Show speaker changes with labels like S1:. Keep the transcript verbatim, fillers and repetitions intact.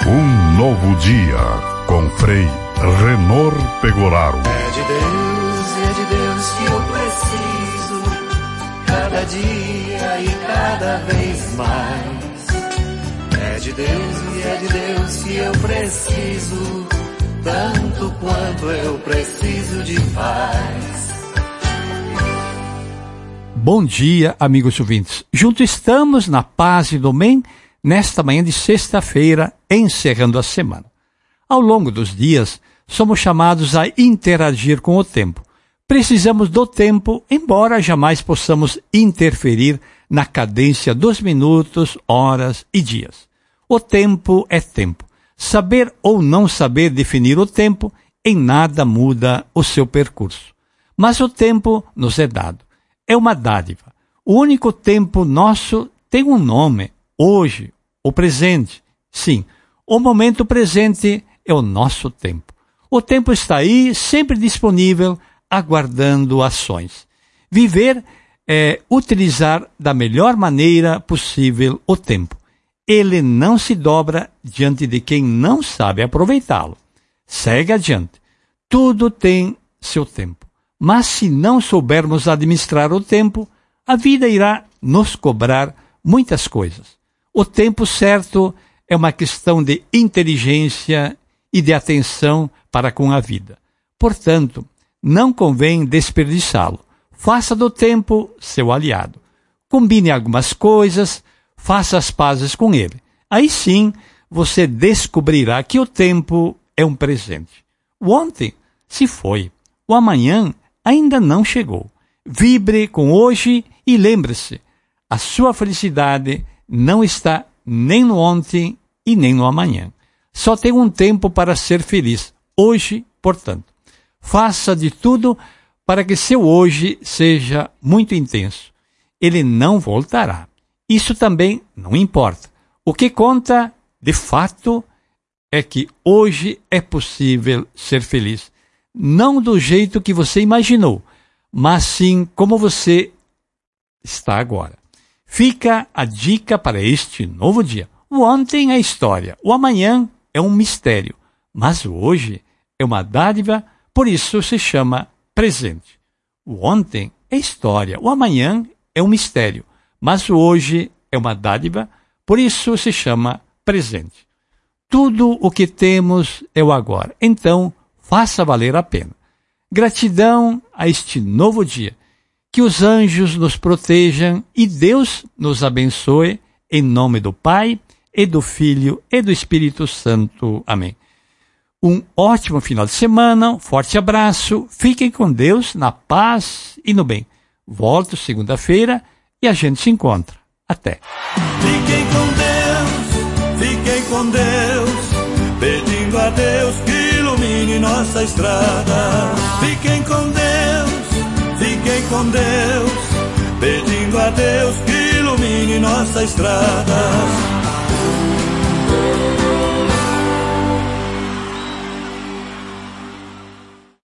S1: Um novo dia com Frei Renor Pegoraro.
S2: É de Deus, é de Deus que eu preciso, cada dia e cada vez mais. É de Deus e é de Deus que eu preciso, tanto quanto eu preciso de paz.
S3: Bom dia, amigos ouvintes. Juntos estamos na paz e no bem, nesta manhã de sexta-feira, encerrando a semana. Ao longo dos dias, somos chamados a interagir com o tempo. Precisamos do tempo, embora jamais possamos interferir na cadência dos minutos, horas e dias. O tempo é tempo. Saber ou não saber definir o tempo, em nada muda o seu percurso. Mas o tempo nos é dado. É uma dádiva. O único tempo nosso tem um nome, hoje, o presente. Sim, o momento presente é o nosso tempo. O tempo está aí, sempre disponível, aguardando ações. Viver é utilizar da melhor maneira possível o tempo. Ele não se dobra diante de quem não sabe aproveitá-lo. Segue adiante. Tudo tem seu tempo. Mas se não soubermos administrar o tempo, a vida irá nos cobrar muitas coisas. O tempo certo é uma questão de inteligência e de atenção para com a vida. Portanto, não convém desperdiçá-lo. Faça do tempo seu aliado. Combine algumas coisas, faça as pazes com ele. Aí sim, você descobrirá que o tempo é um presente. O ontem se foi. O amanhã ainda não chegou. Vibre com hoje e lembre-se, a sua felicidade não está nem no ontem e nem no amanhã. Só tem um tempo para ser feliz, hoje, portanto. Faça de tudo para que seu hoje seja muito intenso. Ele não voltará. Isso também não importa. O que conta, de fato, é que hoje é possível ser feliz. Não do jeito que você imaginou, mas sim como você está agora. Fica a dica para este novo dia. O ontem é história, o amanhã é um mistério, mas o hoje é uma dádiva, por isso se chama presente. O ontem é história, o amanhã é um mistério, mas o hoje é uma dádiva, por isso se chama presente. Tudo o que temos é o agora, então faça valer a pena. Gratidão a este novo dia. Que os anjos nos protejam e Deus nos abençoe, em nome do Pai, e do Filho, e do Espírito Santo. Amém. Um ótimo final de semana, um forte abraço, fiquem com Deus, na paz e no bem. Volto segunda-feira e a gente se encontra. Até.
S2: Fiquem com Deus, fiquem com Deus, pedindo a Deus que ilumine nossa estrada. Fiquem com Deus, fiquem com Deus, pedindo a Deus que ilumine nossa estrada.